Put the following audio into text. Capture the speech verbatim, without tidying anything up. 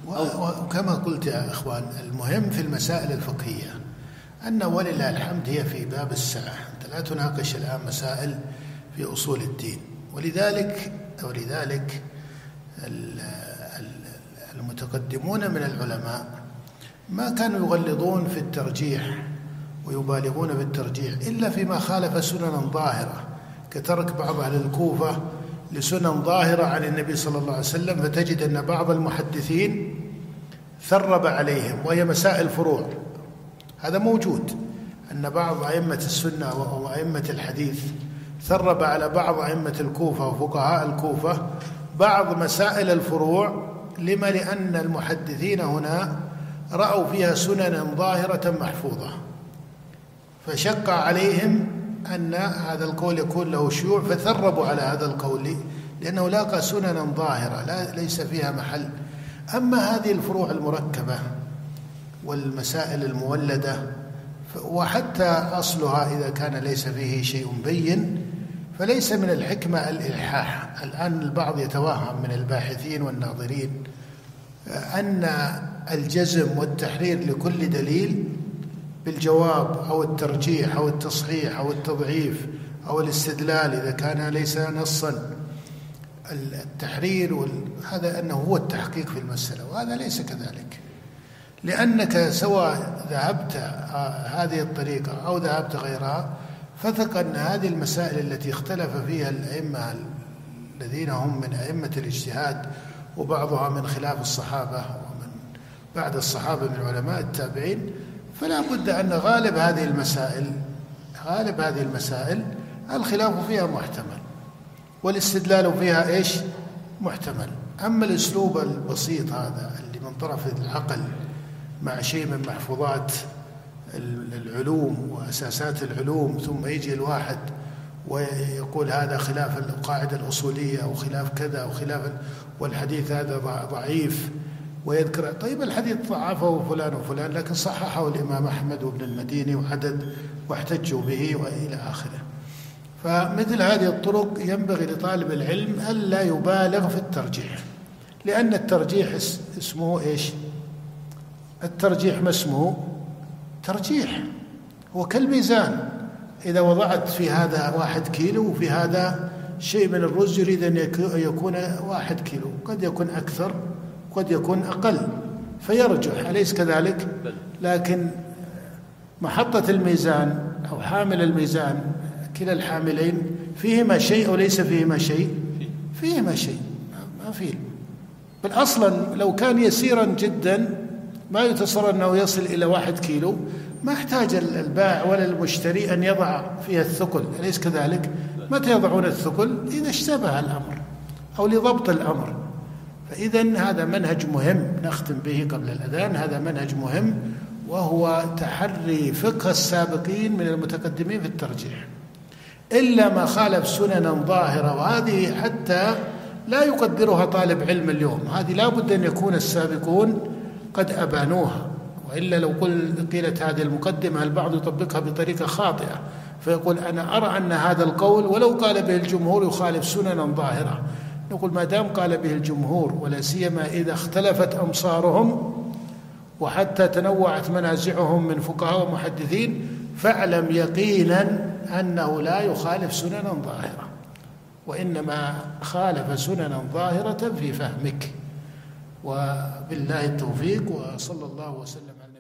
وكما قلت يا إخوان، المهم في المسائل الفقهية أن ولله الحمد هي في باب السعة، أنت لا تناقش الآن مسائل في أصول الدين. ولذلك ولذلك المتقدمون من العلماء ما كانوا يغلظون في الترجيح ويبالغون في الترجيح إلا فيما خالف سننا ظاهرة، كترك بعض أهل الكوفة لسنن ظاهرة عن النبي صلى الله عليه وسلم، فتجد أن بعض المحدثين ثرب عليهم وهي مسائل فروع. هذا موجود، أن بعض أئمة السنة وأئمة الحديث ثرب على بعض أئمة الكوفة وفقهاء الكوفة بعض مسائل الفروع. لما؟ لأن المحدثين هنا رأوا فيها سننا ظاهرة محفوظة، فشق عليهم أن هذا القول يكون له شيوع، فثربوا على هذا القول لأنه لاقى سننا ظاهرة لا ليس فيها محل. أما هذه الفروع المركبة والمسائل المولدة، وحتى أصلها إذا كان ليس فيه شيء بين، فليس من الحكمة الإلحاح. الآن البعض يتوهم من الباحثين والناظرين أن الجزم والتحرير لكل دليل بالجواب أو الترجيح أو التصحيح أو التضعيف أو الاستدلال إذا كان ليس نصا، التحرير هذا أنه هو التحقيق في المسألة، وهذا ليس كذلك. لأنك سواء ذهبت هذه الطريقة أو ذهبت غيرها، فثق أن هذه المسائل التي اختلف فيها الأئمة الذين هم من أئمة الاجتهاد، وبعضها من خلاف الصحابة ومن بعد الصحابة من علماء التابعين، فلا بد أن غالب هذه المسائل غالب هذه المسائل الخلاف فيها محتمل والاستدلال فيها إيش محتمل. أما الأسلوب البسيط هذا اللي من طرف العقل مع شيء من محفوظات العلوم وأساسات العلوم، ثم يجي الواحد ويقول هذا خلاف القاعدة الأصولية أو خلاف كذا أو خلاف، والحديث هذا ضعيف، ويذكر طيب الحديث ضعفه فلان وفلان لكن صححه الإمام أحمد وابن المديني وعدد واحتجوا به وإلى آخره. فمثل هذه الطرق ينبغي لطالب العلم ألا يبالغ في الترجيح، لأن الترجيح اسمه إيش؟ الترجيح ما اسمه؟ ترجيح. هو كالميزان، إذا وضعت في هذا واحد كيلو وفي هذا شيء من الرز يريد أن يكون واحد كيلو، قد يكون أكثر قد يكون أقل فيرجح، أليس كذلك؟ لكن محطة الميزان أو حامل الميزان كلا الحاملين فيهما شيء أو ليس فيهما شيء؟ فيهما شيء، ما فيه. بل أصلا لو كان يسيرا جدا ما يتصور أنه يصل إلى واحد كيلو، ما احتاج البائع ولا المشتري أن يضع فيها الثقل، أليس كذلك؟ متى يضعون الثقل؟ إذا اشتبه الأمر أو لضبط الأمر. فإذن هذا منهج مهم نختم به قبل الأذان، هذا منهج مهم، وهو تحري فقه السابقين من المتقدمين في الترجيح، إلا ما خالف سننا ظاهرة، وهذه حتى لا يقدرها طالب علم اليوم، هذه لا بد أن يكون السابقون قد أبانوها، وإلا لو قيلت هذه المقدمة البعض يطبقها بطريقة خاطئة، فيقول أنا أرى أن هذا القول ولو قال به الجمهور يخالف سننا ظاهرة. نقول ما دام قال به الجمهور، ولا سيما إذا اختلفت أمصارهم وحتى تنوعت منازعهم من فقهاء ومحدثين، فاعلم يقينا أنه لا يخالف سننا ظاهرة، وإنما خالف سننا ظاهرة في فهمك. وبالله التوفيق، وصلى الله وسلم على